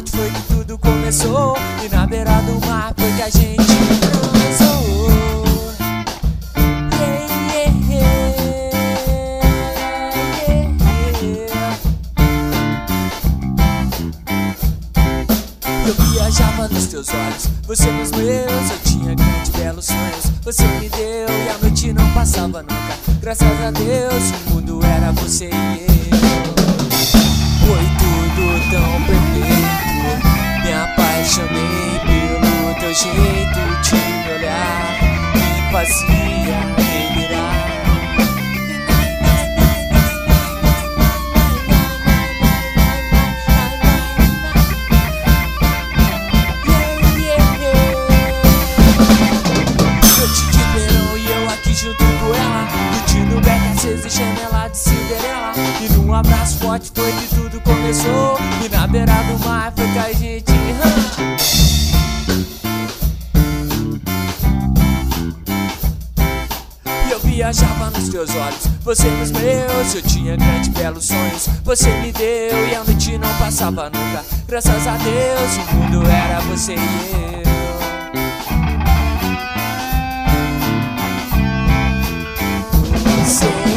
forte foi que tudo começou. E na beira do mar foi que a gente transou. Eu viajava nos teus olhos, você nos meus. Eu tinha grandes belos sonhos, você me deu e a noite não passava nunca. Graças a Deus, o mundo era você e eu. Foi tudo tão perfeito, me apaixonei pelo teu jeito de me olhar, me fazia delirar. Junto com ela, curtindo beca acesa e chanela de Cinderela. E num abraço forte foi que tudo começou. E na beira do mar foi que a gente E eu viajava nos teus olhos, você nos meus. Eu tinha grandes belos sonhos, você me deu e a noite não passava nunca. Graças a Deus, o mundo era você e eu. Say